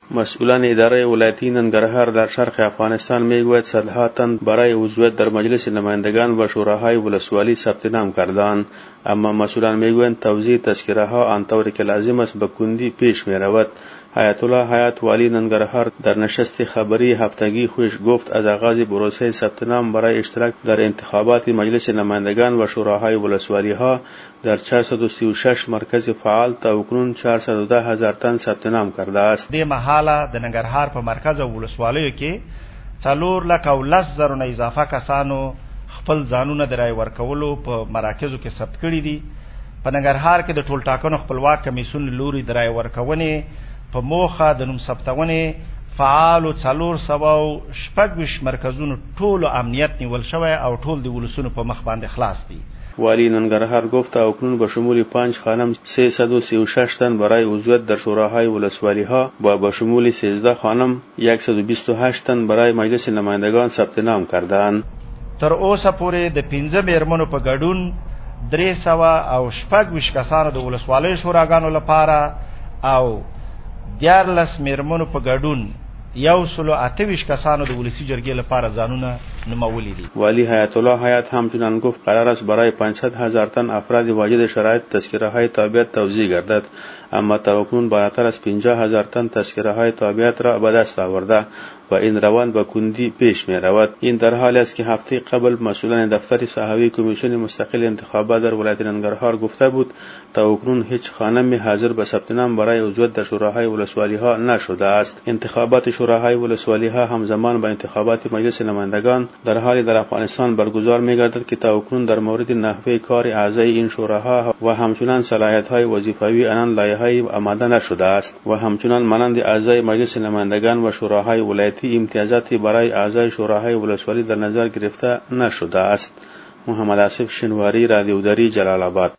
مسئولان اداره ولایتی ننگرهار در شرق افغانستان میگوید صدها تن برای عضویت در مجلس نمایندگان و شوراهای ولسوالی ثبت نام کردند، اما مسئولان میگویند توزیع تذکره ها آنطوری که لازم است به کندی پیش می رود. حیات الله حیات والی ننگرهار در نشست خبری هفتگی خودش گفت از آغاز پروسه ثبت نام برای اشتراک در انتخابات مجلس نمایندگان و شوراهای ولسوالی ها در 436 مرکز فعال تا اکنون 410,000 تن ثبت نام کرده است. د محاله د ننګرهار په مرکز او ولسوالیو کې 4,10,000 نه اضافه کسانو خپل ځانونه د رای ورکولو په مراکزو کې ثبت کړي دي. په ننګرهار کې د ټول ټاکنو خپلواک کمیسیون لوري د رای ورکونې په موخه د نوم ثبتونې فعال 426 مرکزونو ټول امنیت نیول شوی او ټول د ولسونو په مخ باندې خلاص دي. والی ننگرهار گفت اکنون به شمول 5 خانم 336 تن برای عضویت در شوراهای ولسوالی ها و به شمول 13 خانم 128 تن برای مجلس نمایندگان ثبت نام کردند. تر اوسه پورې د 15 میرمنو په ګډون 326 کسانو د ولسوالۍ شوراګانو لپاره او 14 میرمنو په ګډون 128 کسانو د ولسی جرګې لپاره ځانونه نومولي دي. والی حیات الله حیات همچنان گفت قرار است برای 500,000 تن افراد واجد شرایط تذکره های تابعیت توزیع گردد، اما تا اکنون بالاتر از 50,000 تن تذکره های تابعیت را به دست آورده و این روند به کندی پیش می رود. این در حالی است که هفته قبل مسئولان دفتر صحوی کمیسیون مستقل انتخابات در ولایت ننگرهار گفته بود تا اکنون هیچ خانمی حاضر به ثبت نام برای عضویت در شوراهای ولسوالی ها نشده است. انتخابات شوراهای ولسوالی ها همزمان با انتخابات مجلس نمایندگان در حالی در افغانستان برگزار می گردد که تا اکنون در مورد نحوه کار اعضای این شوراها و همچنان صلاحیت های وظیفوی آنان لایحه‌ای آماده نشده است و همچنان مانند اعضای مجلس نمایندگان و شوراهای ولایتی امتیازاتی برای اعضای شوراهای ولسوالی در نظر گرفته نشده است. محمد آصف شنواری، رادیو دری، جلال آباد.